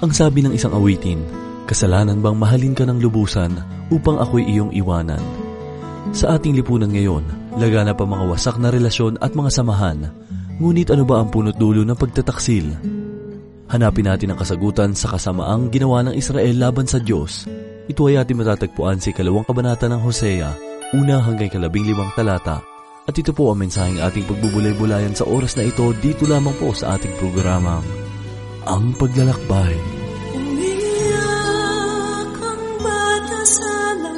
Ang sabi ng isang awitin, kasalanan bang mahalin ka ng lubusan upang ako'y iyong iwanan? Sa ating lipunan ngayon, laganap ang mga wasak na relasyon at mga samahan. Ngunit ano ba ang punot dulo ng pagtataksil? Hanapin natin ang kasagutan sa kasamaang ginawa ng Israel laban sa Diyos. Ito ay ating matatagpuan sa 2 kabanata ng Hosea, 1 hanggang 15 talata. At ito po ang mensaheng ating pagbubulay-bulayan sa oras na ito dito lamang po sa ating programa, Ang Paglalakbay. Umiyak ang bata sa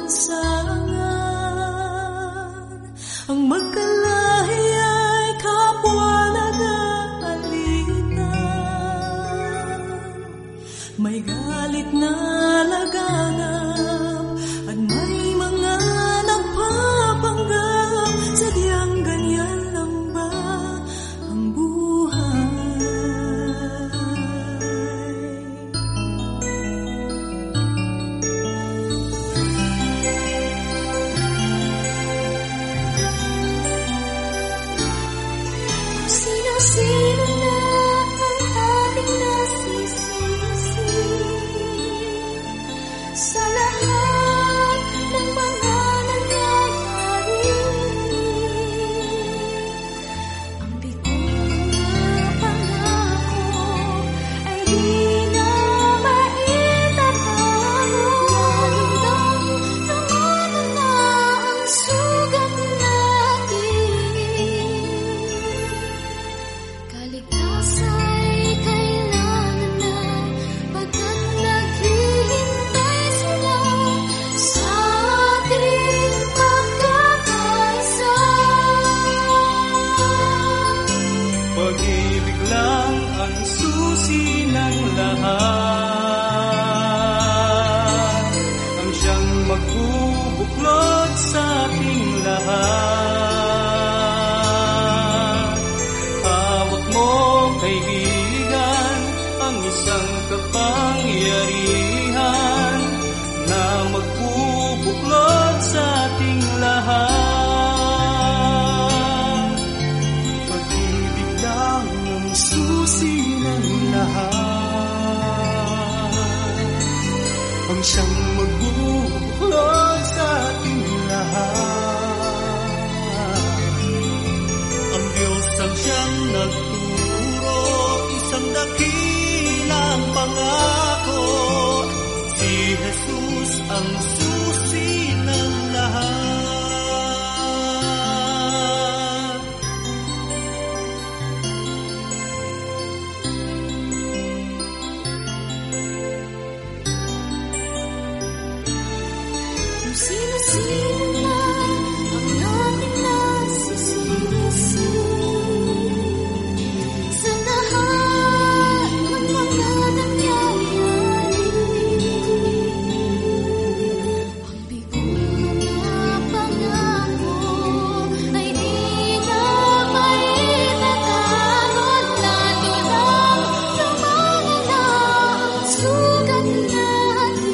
lansangan, ang magkalahi ay kapwa nag-aalitan. May galit na laganap at may mga nagpapanggap. Sadyang ganyan lang ba ang buhay? Sino-sino na ang ating nasisisi sa lahat ng mga nangyayari. Ang bigong mga pangako ay di na maitatago. Naman na ang sugat natin. Kaligtasan ay kailangan na pagkat naghihintay sila sa ating pagkakaisa. Pag-ibig lang ang susi ng lahat, ang siyang magbubuklod sa ating lahat. Hawak mo, kaibigan, ang isang kapangyarihan na magbubuklod sa ating lahat. Pag-ibig lang ang susi ng lahat, ang siyang magbubuklod sa ating lahat. Ang Diyos ang siyang nagturo, isang dakilang pangako. Si Jesus ang susi ng lahat. Kung sino-sino na ang ating nasisisi sa lahat ng mga nangyayari. Ang bigong mga pangako ay di na maitatago. Lalo lang naman na ang sugat natin.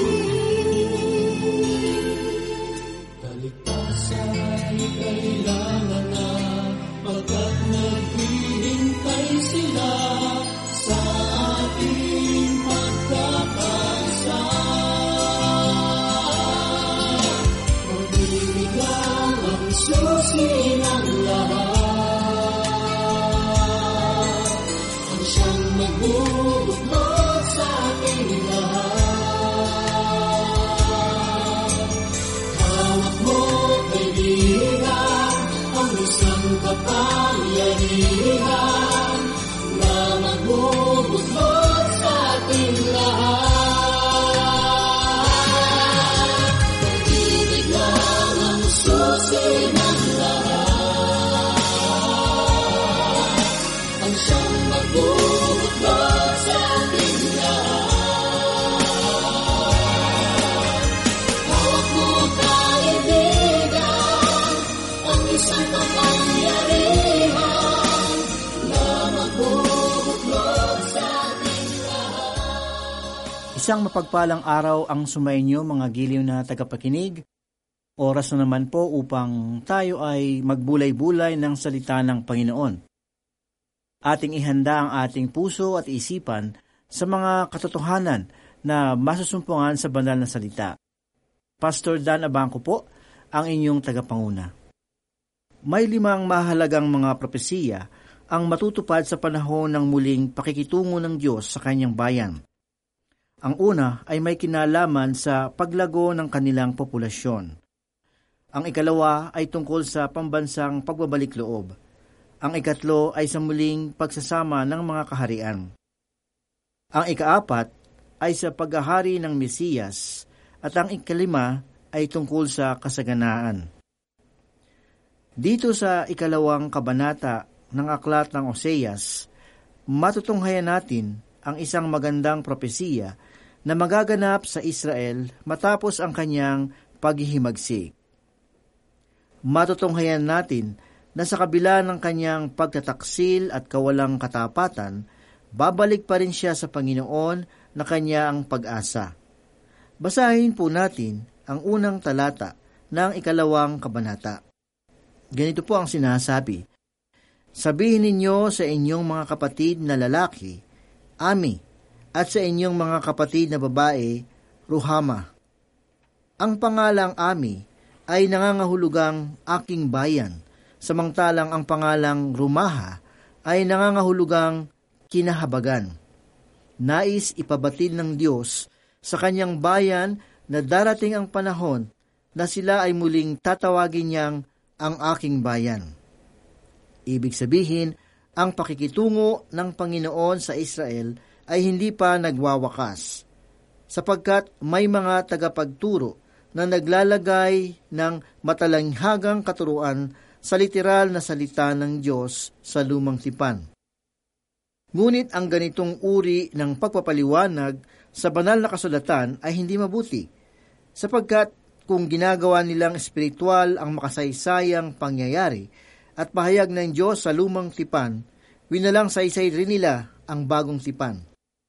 Isang mapagpalang araw ang sumainyo mga giliw na tagapakinig. Oras na naman po upang tayo ay magbulay-bulay ng salita ng Panginoon. Ating ihanda ang ating puso at isipan sa mga katotohanan na masusumpungan sa banal na salita. Pastor Dan Abangco po, ang inyong tagapanguna. May 5 mahalagang mga propesiya ang matutupad sa panahon ng muling pakikitungo ng Diyos sa kanyang bayan. Ang una ay may kinalaman sa paglago ng kanilang populasyon. Ang ikalawa ay tungkol sa pambansang pagbabalik loob. Ang ikatlo ay sa muling pagsasama ng mga kaharian. Ang ikaapat ay sa paghahari ng Mesiyas at ang ikalima ay tungkol sa kasaganaan. Dito sa 2 kabanata ng aklat ng Oseas, matutunghayan natin ang isang magandang propesiya na magaganap sa Israel matapos ang kanyang paghihimagsik. Matutunghayan natin na sa kabila ng kanyang pagtataksil at kawalang katapatan, babalik pa rin siya sa Panginoon na kanya ang pag-asa. Basahin po natin ang unang talata ng 2 kabanata. Ganito po ang sinasabi, "Sabihin ninyo sa inyong mga kapatid na lalaki, Ami, at sa inyong mga kapatid na babae, Ruhama. Ang pangalang Ami ay nangangahulugang aking bayan, samantalang ang pangalang Rumaha ay nangangahulugang kinahabagan. Nais ipabatid ng Diyos sa kanyang bayan na darating ang panahon na sila ay muling tatawagin niyang ang aking bayan." Ibig sabihin, ang pakikitungo ng Panginoon sa Israel ay hindi pa nagwawakas, sapagkat may mga tagapagturo na naglalagay ng matalanghagang katuruan sa literal na salita ng Diyos sa lumang tipan. Ngunit ang ganitong uri ng pagpapaliwanag sa banal na kasulatan ay hindi mabuti, sapagkat kung ginagawa nilang espiritual ang makasaysayang pangyayari at pahayag ng Diyos sa lumang tipan, winalang saysay rin nila ang bagong tipan.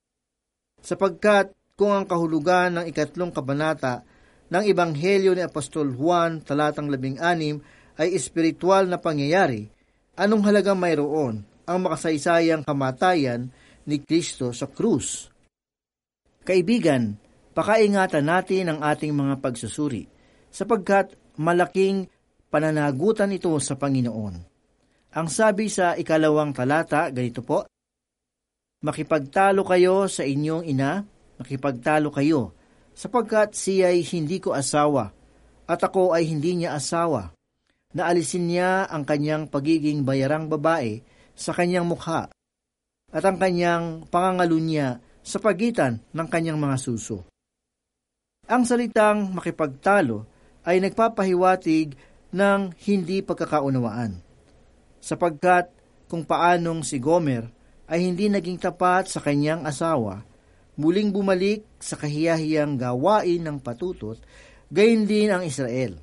Sapagkat kung ang kahulugan ng 3 kabanata ng Ebanghelyo ni Apostol Juan talatang 16 ay espiritual na pangyayari, anong halagang mayroon ang makasaysayang kamatayan ni Kristo sa krus? Kaibigan, pakaingatan natin ang ating mga pagsusuri, sapagkat malaking pananagutan ito sa Panginoon. Ang sabi sa 2 talata, ganito po, "Makipagtalo kayo sa inyong ina, makipagtalo kayo, sapagkat siya'y hindi ko asawa, at ako ay hindi niya asawa. Naalisin niya ang kanyang pagiging bayarang babae sa kanyang mukha, at ang kanyang pangangalunya sa pagitan ng kanyang mga suso." Ang salitang makipagtalo ay nagpapahiwatig ng hindi pagkakaunawaan, sapagkat kung paanong si Gomer ay hindi naging tapat sa kanyang asawa, muling bumalik sa kahiyahiyang gawain ng patutot, gayon din ang Israel.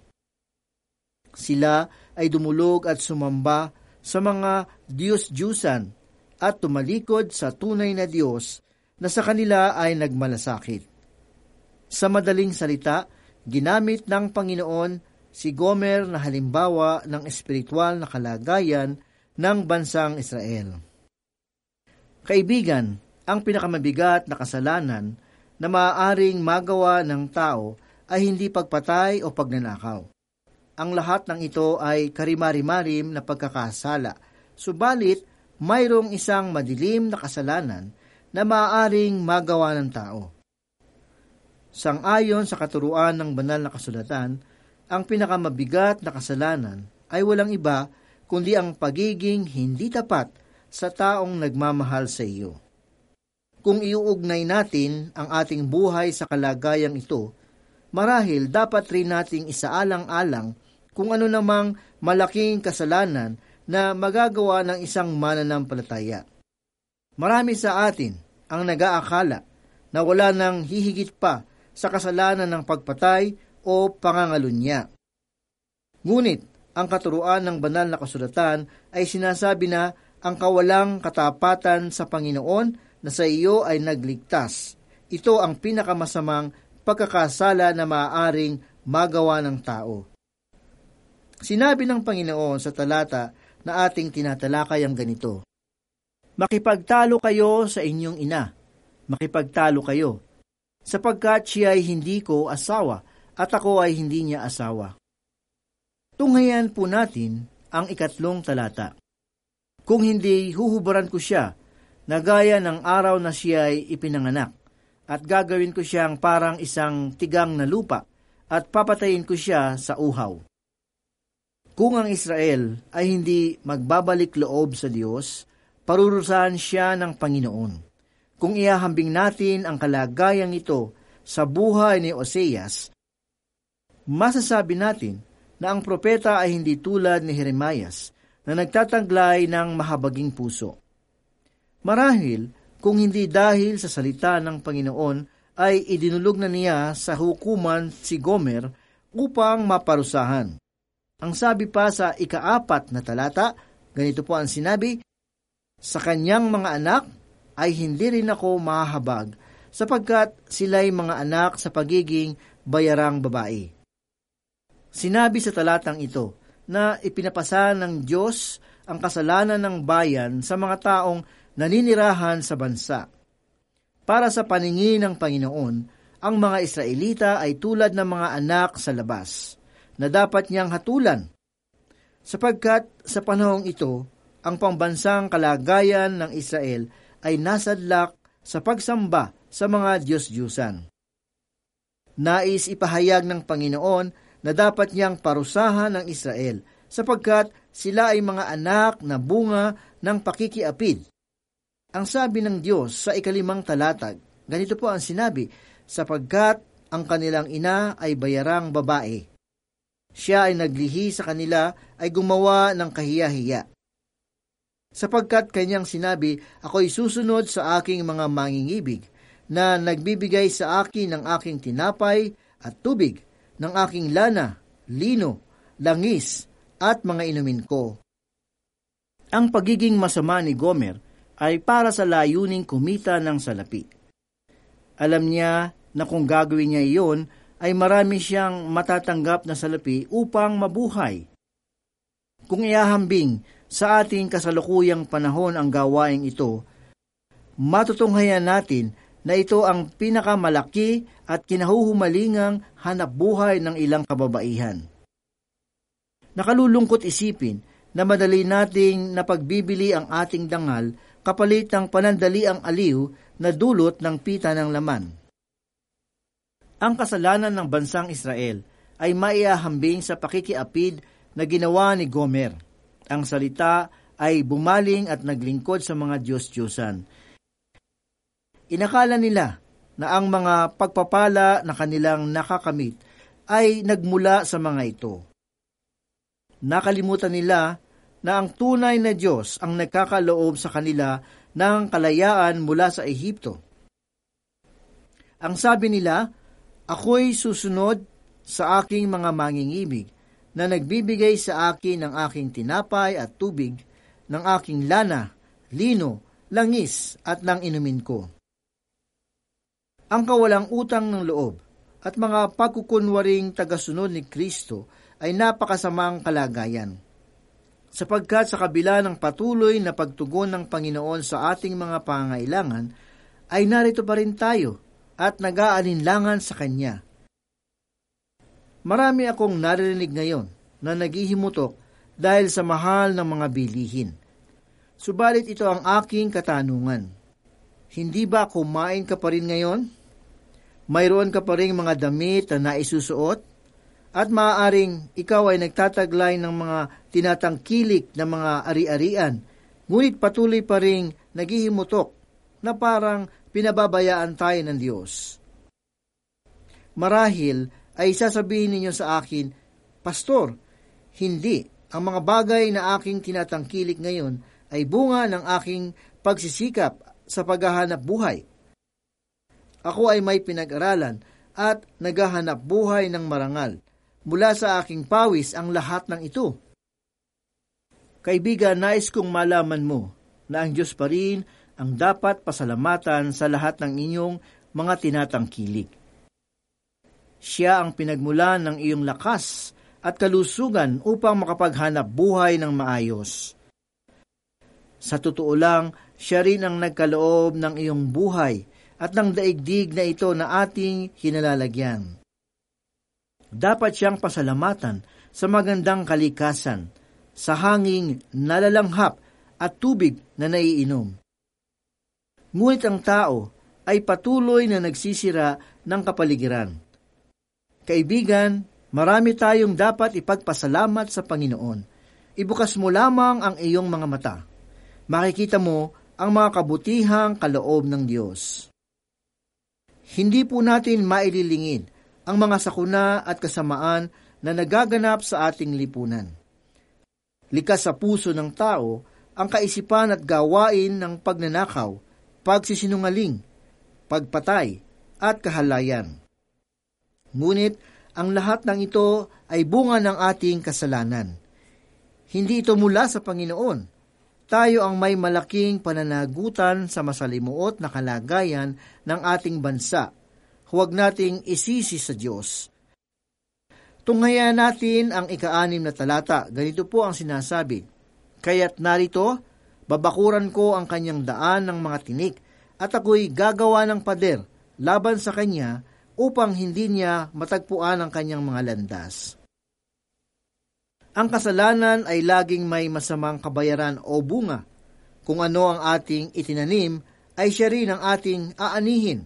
Sila ay dumulog at sumamba sa mga Diyos-Diyusan at tumalikod sa tunay na Diyos na sa kanila ay nagmalasakit. Sa madaling salita, ginamit ng Panginoon si Gomer na halimbawa ng espiritual na kalagayan ng bansang Israel. Kaibigan, ang pinakamabigat na kasalanan na maaaring magawa ng tao ay hindi pagpatay o pagnanakaw. Ang lahat ng ito ay karimari-marim na pagkakasala, subalit mayroong isang madilim na kasalanan na maaaring magawa ng tao. Sang-ayon sa katuruan ng banal na kasulatan, ang pinakamabigat na kasalanan ay walang iba kundi ang pagiging hindi tapat sa taong nagmamahal sa iyo. Kung iuugnay natin ang ating buhay sa kalagayang ito, marahil dapat rin nating isaalang-alang kung ano namang malaking kasalanan na magagawa ng isang mananampalataya. Marami sa atin ang nag-aakala na wala nang hihigit pa sa kasalanan ng pagpatay o pangangalunya. Ngunit, ang katuruan ng banal na kasulatan ay sinasabi na ang kawalang katapatan sa Panginoon na sa iyo ay nagligtas. Ito ang pinakamasamang pagkakasala na maaaring magawa ng tao. Sinabi ng Panginoon sa talata na ating tinatalakay ang ganito, "Makipagtalo kayo sa inyong ina, makipagtalo kayo, sapagkat siya ay hindi ko asawa at ako ay hindi niya asawa. Tunghayan po natin ang 3 talata. Kung hindi, huhubaran ko siya, na gaya ng araw na siya ay ipinanganak, at gagawin ko siyang parang isang tigang na lupa, at papatayin ko siya sa uhaw. Kung ang Israel ay hindi magbabalik loob sa Diyos, parurusahan siya ng Panginoon. Kung ihahambing natin ang kalagayang ito sa buhay ni Oseas, masasabi natin na ang propeta ay hindi tulad ni Jeremias na nagtataglay ng mahabaging puso. Marahil, kung hindi dahil sa salita ng Panginoon, ay idinulog na niya sa hukuman si Gomer upang maparusahan. Ang sabi pa sa 4 na talata, ganito po ang sinabi, sa kanyang mga anak ay hindi rin ako mahahabag, sapagkat sila'y mga anak sa pagiging bayarang babae. Sinabi sa talatang ito na ipinapasa ng Diyos ang kasalanan ng bayan sa mga taong naninirahan sa bansa. Para sa paningin ng Panginoon, ang mga Israelita ay tulad ng mga anak sa labas, na dapat niyang hatulan, sapagkat sa panahong ito, ang pambansang kalagayan ng Israel ay nasadlak sa pagsamba sa mga Diyos-Diyusan. Nais ipahayag ng Panginoon na dapat niyang parusahan ng Israel, sapagkat sila ay mga anak na bunga ng pakikiapid. Ang sabi ng Diyos sa 5 talatag, ganito po ang sinabi, sapagkat ang kanilang ina ay bayarang babae. Siya ay naglihi sa kanila ay gumawa ng kahiya-hiya. Sapagkat kanyang sinabi, ako'y susunod sa aking mga mangingibig, na nagbibigay sa akin ng aking tinapay at tubig, ng aking lana, lino, langis, at mga inumin ko. Ang pagiging masama ni Gomer ay para sa layuning kumita ng salapi. Alam niya na kung gagawin niya iyon, ay marami siyang matatanggap na salapi upang mabuhay. Kung ihahambing sa ating kasalukuyang panahon ang gawaing ito, matutunghayan natin na ito ang pinakamalaki at kinahuhumalingang hanapbuhay ng ilang kababaihan. Nakalulungkot isipin na madali nating napagbibili ang ating dangal kapalit ng panandaliang aliw na dulot ng pita ng laman. Ang kasalanan ng bansang Israel ay maiahambing sa pakikiapid na ginawa ni Gomer. Ang salita ay bumaling at naglingkod sa mga Diyos-Diyusan. Inakala nila na ang mga pagpapala na kanilang nakakamit ay nagmula sa mga ito. Nakalimutan nila na ang tunay na Diyos ang nagkakaloob sa kanila ng kalayaan mula sa Ehipto. Ang sabi nila, ako'y susunod sa aking mga mangingibig na nagbibigay sa akin ng aking tinapay at tubig, ng aking lana, lino, langis at ng inumin ko. Ang kawalang utang ng loob at mga pagkukunwaring tagasunod ni Kristo ay napakasamang kalagayan. Sapagkat sa kabila ng patuloy na pagtugon ng Panginoon sa ating mga pangailangan, ay narito pa rin tayo at nag-aalinlangan sa Kanya. Marami akong naririnig ngayon na naghihimutok dahil sa mahal ng mga bilihin. Subalit ito ang aking katanungan. Hindi ba kumain ka pa rin ngayon? Mayroon ka pa rin mga damit na naisusuot? At maaaring ikaw ay nagtataglay ng mga tinatangkilik na mga ari-arian, ngunit patuloy pa rin naghihimutok na parang pinababayaan tayo ng Diyos. Marahil ay sasabihin ninyo sa akin, Pastor, hindi. Ang mga bagay na aking tinatangkilik ngayon ay bunga ng aking pagsisikap sa paghahanap buhay. Ako ay may pinag-aralan at naghahanap buhay ng marangal. Mula sa aking pawis ang lahat ng ito. Kaibigan, nais kong malaman mo na ang Diyos pa rin ang dapat pasalamatan sa lahat ng inyong mga tinatangkilik. Siya ang pinagmulan ng iyong lakas at kalusugan upang makapaghanap buhay ng maayos. Sa totoo lang, siya rin ang nagkaloob ng iyong buhay at ng daigdig na ito na ating hinalalagyan. Dapat siyang pasalamatan sa magandang kalikasan, sa hanging nalalanghap at tubig na naiinom. Ngunit ang tao ay patuloy na nagsisira ng kapaligiran. Kaibigan, marami tayong dapat ipagpasalamat sa Panginoon. Ibukas mo lamang ang iyong mga mata. Makikita mo ang mga kabutihang kaloob ng Diyos. Hindi po natin maililingid ang mga sakuna at kasamaan na nagaganap sa ating lipunan. Likas sa puso ng tao ang kaisipan at gawain ng pagnanakaw, pagsisinungaling, pagpatay, at kahalayan. Ngunit ang lahat ng ito ay bunga ng ating kasalanan. Hindi ito mula sa Panginoon. Tayo ang may malaking pananagutan sa masalimuot na kalagayan ng ating bansa. Huwag nating isisi sa Diyos. Tunghayan natin ang 6 na talata. Ganito po ang sinasabi, "Kaya't narito, babakuran ko ang kanyang daan ng mga tinik, at ako'y gagawa ng pader laban sa kanya upang hindi niya matagpuan ang kanyang mga landas." Ang kasalanan ay laging may masamang kabayaran o bunga. Kung ano ang ating itinanim, ay siya rin ang ating aanihin.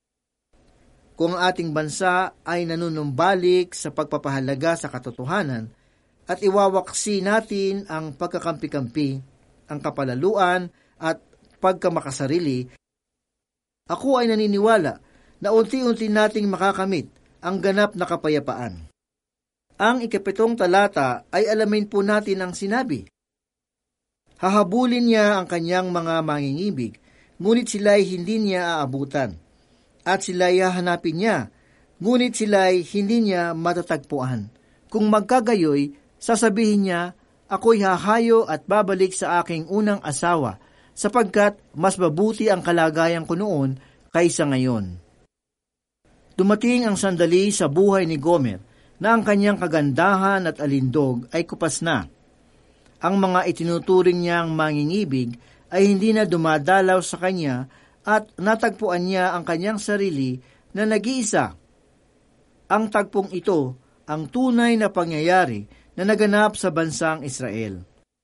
Kung ang ating bansa ay nanunumbalik sa pagpapahalaga sa katotohanan at iwawaksi natin ang pagkakampi-kampi, ang kapalaluan at pagkamakasarili, ako ay naniniwala na unti-unti nating makakamit ang ganap na kapayapaan. Ang 7 talata ay alamin po natin ang sinabi. Hahabulin niya ang kanyang mga mangingibig, ngunit sila'y hindi niya aabutan. At sila'y hahanapin niya, ngunit sila'y hindi niya matatagpuan. Kung magkagayoy, sasabihin niya, ako'y hahayo at babalik sa aking unang asawa, sapagkat mas mabuti ang kalagayan ko noon kaysa ngayon. Dumating ang sandali sa buhay ni Gomer na ang kanyang kagandahan at alindog ay kupas na. Ang mga itinuturing niyang mangingibig ay hindi na dumadalaw sa kanya at natagpuan niya ang kanyang sarili na nag-iisa. Ang tagpong ito ang tunay na pangyayari na naganap sa bansang Israel.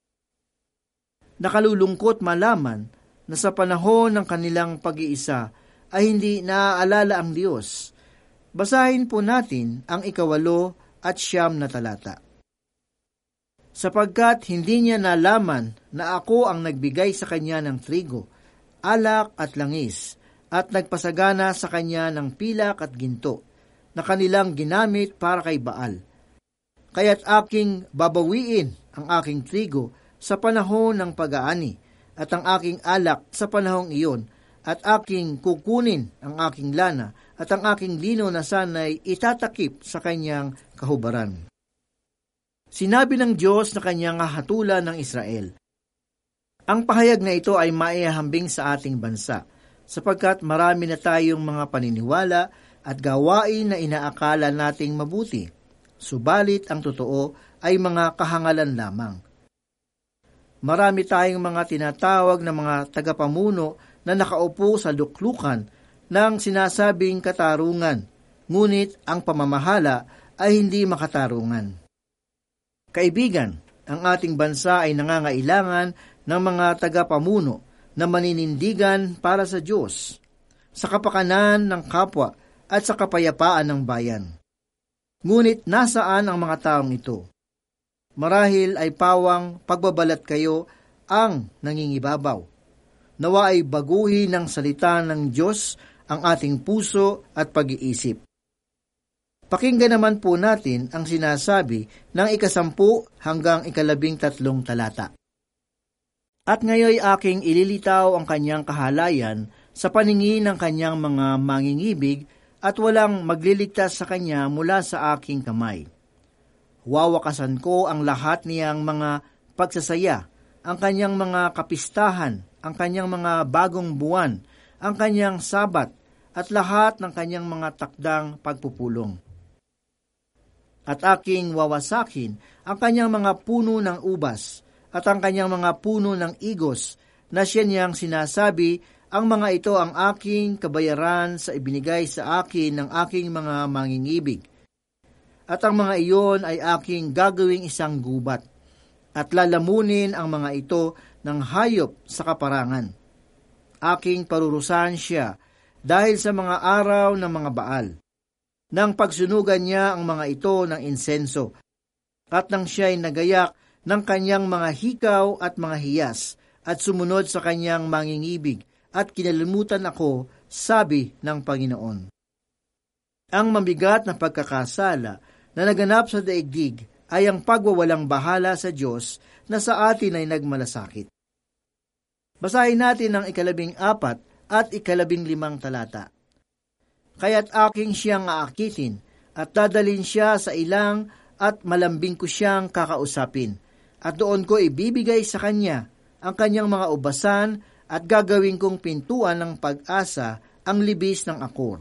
Nakalulungkot malaman na sa panahon ng kanilang pag-iisa ay hindi naaalala ang Diyos. Basahin po natin ang 8 at 9 na talata. Sapagkat hindi niya nalaman na ako ang nagbigay sa kanya ng trigo, alak at langis, at nagpasagana sa kanya ng pilak at ginto, na kanilang ginamit para kay Baal. Kaya't aking babawiin ang aking trigo sa panahon ng pag-aani, at ang aking alak sa panahong iyon, at aking kukunin ang aking lana, at ang aking lino na sana'y itatakip sa kanyang kahubaran. Sinabi ng Diyos na kanyang hatulan ng Israel. Ang pahayag na ito ay maihahambing sa ating bansa, sapagkat marami na tayong mga paniniwala at gawain na inaakala nating mabuti, subalit ang totoo ay mga kahangalan lamang. Marami tayong mga tinatawag na mga tagapamuno na nakaupo sa luklukan ng sinasabing katarungan, ngunit ang pamamahala ay hindi makatarungan. Kaibigan, ang ating bansa ay nangangailangan ng mga tagapamuno na maninindigan para sa Diyos, sa kapakanan ng kapwa at sa kapayapaan ng bayan. Ngunit nasaan ang mga taong ito? Marahil ay pawang pagbabalat kayo ang nangingibabaw. Nawa ay baguhin ng salita ng Diyos ang ating puso at pag-iisip. Pakinggan naman po natin ang sinasabi ng 10 hanggang 13 talata. At ngayoy aking ililitaw ang kanyang kahalayan sa paningin ng kanyang mga mangingibig at walang magliligtas sa kanya mula sa aking kamay. Wawakasan ko ang lahat niyang mga pagsasaya, ang kanyang mga kapistahan, ang kanyang mga bagong buwan, ang kanyang sabat, at lahat ng kanyang mga takdang pagpupulong. At aking wawasakin ang kanyang mga puno ng ubas, at ang kanyang mga puno ng igos, na siya niyang sinasabi, Ang mga ito ang aking kabayaran sa ibinigay sa akin ng aking mga mangingibig. At ang mga iyon ay aking gagawing isang gubat, at lalamunin ang mga ito ng hayop sa kaparangan. Aking parurusahan siya dahil sa mga araw ng mga Baal. Nang pagsunugan niya ang mga ito ng insenso, at nang siya'y nagayak ng kanyang mga hikaw at mga hiyas, at sumunod sa kanyang mangingibig, at kinalimutan ako, sabi ng Panginoon. Ang mabigat na pagkakasala na naganap sa daigdig ay ang pagwawalang bahala sa Diyos na sa atin ay nagmalasakit. Basahin natin ang 14 at 15 talata. Kaya't aking siyang aakitin at dadalin siya sa ilang at malambing ko siyang kakausapin, at doon ko ibibigay sa kanya ang kanyang mga ubasan at gagawin kong pintuan ng pag-asa ang libis ng Akor.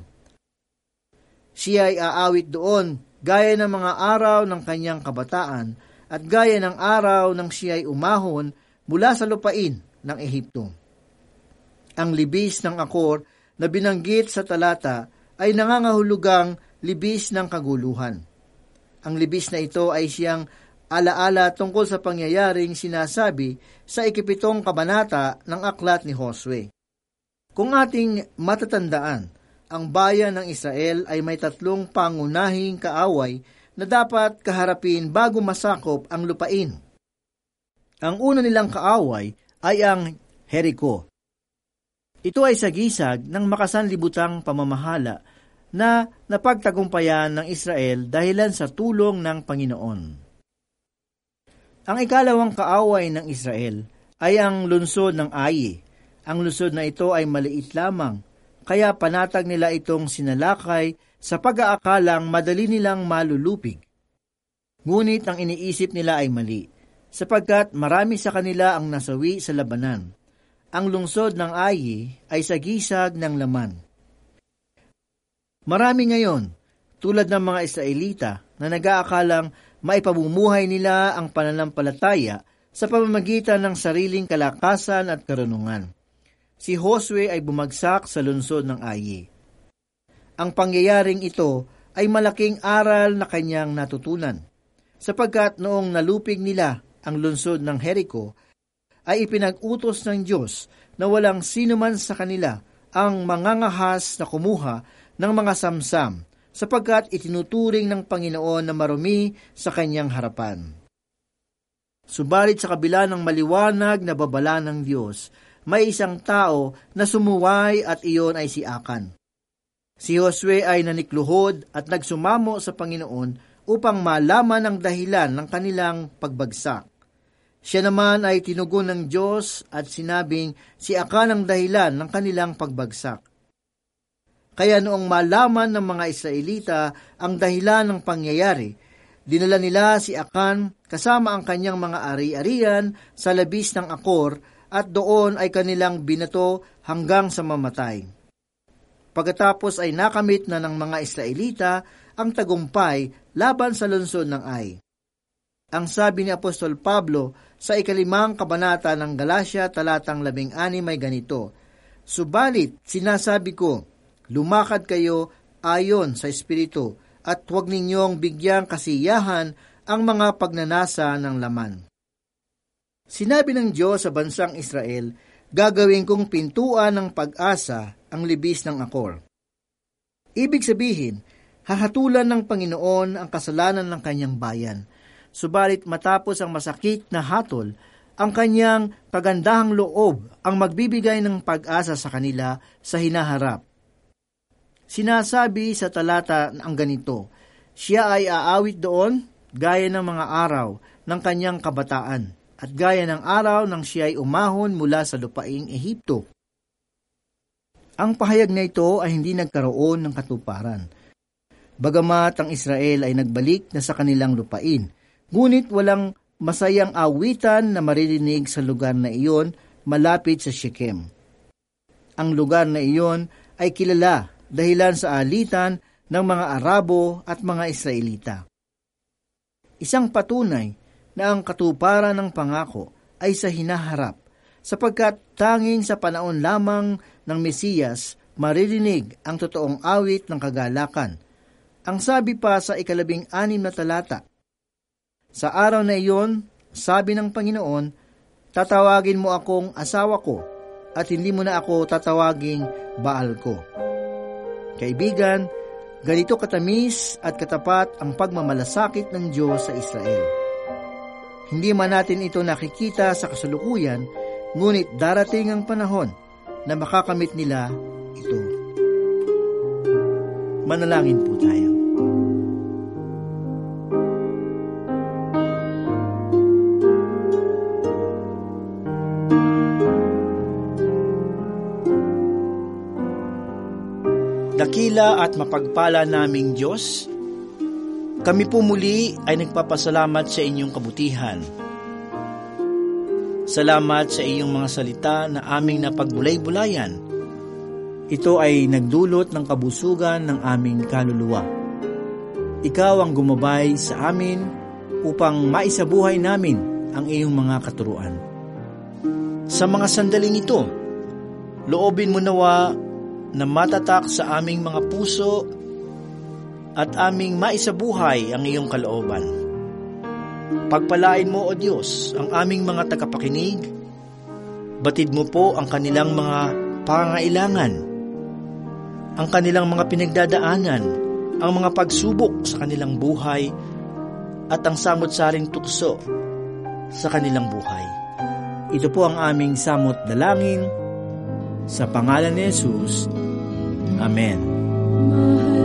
Siya ay aawit doon gaya ng mga araw ng kanyang kabataan at gaya ng araw nang siya ay umahon mula sa lupain ng Ehipto. Ang libis ng Akor na binanggit sa talata ay nangangahulugang libis ng kaguluhan. Ang libis na ito ay siyang alaala tungkol sa pangyayaring sinasabi sa 17 kabanata ng aklat ni Josue. Kung ating matatandaan, ang bayan ng Israel ay may 3 pangunahing kaaway na dapat kaharapin bago masakop ang lupain. Ang una nilang kaaway ay ang Jericho. Ito ay sagisag ng makasanlibutang pamamahala na napagtagumpayan ng Israel dahilan sa tulong ng Panginoon. Ang ikalawang kaaway ng Israel ay ang lungsod ng Ai. Ang lungsod na ito ay maliit lamang, kaya panatag nila itong sinalakay sa pag-aakalang madali nilang malulupig. Ngunit ang iniisip nila ay mali, sapagkat marami sa kanila ang nasawi sa labanan. Ang lungsod ng Ai ay sagisag ng laman. Marami ngayon, tulad ng mga Israelita, na nag-aakalang maipamumuhay nila ang pananampalataya sa pamamagitan ng sariling kalakasan at karunungan. Si Josue ay bumagsak sa lungsod ng Ai. Ang pangyayaring ito ay malaking aral na kanyang natutunan, sapagkat noong nalupig nila ang lungsod ng Jericho, ay ipinag-utos ng Diyos na walang sino man sa kanila ang mangangahas na kumuha ng mga samsam, sapagkat itinuturing ng Panginoon na marumi sa kanyang harapan. Subalit sa kabila ng maliwanag na babala ng Diyos, may isang tao na sumuway at iyon ay si Akan. Si Josue ay nanikluhod at nagsumamo sa Panginoon upang malaman ang dahilan ng kanilang pagbagsak. Siya naman ay tinugon ng Diyos at sinabing si Akan ang dahilan ng kanilang pagbagsak. Kaya noong malaman ng mga Israelita ang dahilan ng pangyayari, dinala nila si Akan kasama ang kanyang mga ari-arian sa labis ng Akor at doon ay kanilang binato hanggang sa mamatay. Pagkatapos ay nakamit na ng mga Israelita ang tagumpay laban sa lungsod ng Ai. Ang sabi ni Apostol Pablo sa 5 kabanata ng Galacia talatang 16 ay ganito, "Subalit sinasabi ko, lumakad kayo ayon sa Espiritu at huwag ninyong bigyang kasiyahan ang mga pagnanasa ng laman." Sinabi ng Diyos sa bansang Israel, gagawin kong pintuan ng pag-asa ang libis ng Akor. Ibig sabihin, hahatulan ng Panginoon ang kasalanan ng kanyang bayan. Subalit matapos ang masakit na hatol, ang kanyang kagandahang loob ang magbibigay ng pag-asa sa kanila sa hinaharap. Sinasabi sa talata ang ganito, siya ay aawit doon gaya ng mga araw ng kanyang kabataan at gaya ng araw nang siya ay umahon mula sa lupaing Ehipto. Ang pahayag na ito ay hindi nagkaroon ng katuparan. Bagamat ang Israel ay nagbalik na sa kanilang lupain, ngunit walang masayang awitan na maririnig sa lugar na iyon malapit sa Shechem. Ang lugar na iyon ay kilala dahilan sa alitan ng mga Arabo at mga Israelita. Isang patunay na ang katuparan ng pangako ay sa hinaharap, sapagkat tanging sa panahon lamang ng Mesiyas maririnig ang totoong awit ng kagalakan. Ang sabi pa sa 16 na talata, sa araw na iyon, sabi ng Panginoon, tatawagin mo akong asawa ko, at hindi mo na ako tatawaging Baal ko. Kaibigan, ganito katamis at katapat ang pagmamalasakit ng Diyos sa Israel. Hindi man natin ito nakikita sa kasalukuyan, ngunit darating ang panahon na makakamit nila ito. Manalangin po tayo. Dakila at mapagpala naming Diyos, kami po muli ay nagpapasalamat sa inyong kabutihan. Salamat sa iyong mga salita na aming napagbulay-bulayan. Ito ay nagdulot ng kabusugan ng aming kaluluwa. Ikaw ang gumabay sa amin upang maisabuhay namin ang iyong mga katuruan. Sa mga sandaling ito, loobin mo nawa na matatak sa aming mga puso at aming maisabuhay ang iyong kalooban. Pagpalain mo, O Diyos, ang aming mga tagapakinig. Batid mo po ang kanilang mga pangangailangan, ang kanilang mga pinagdadaanan, ang mga pagsubok sa kanilang buhay, at ang samot-saring tukso sa kanilang buhay. Ito po ang aming samot dalangin sa pangalan ni Jesus. Amen.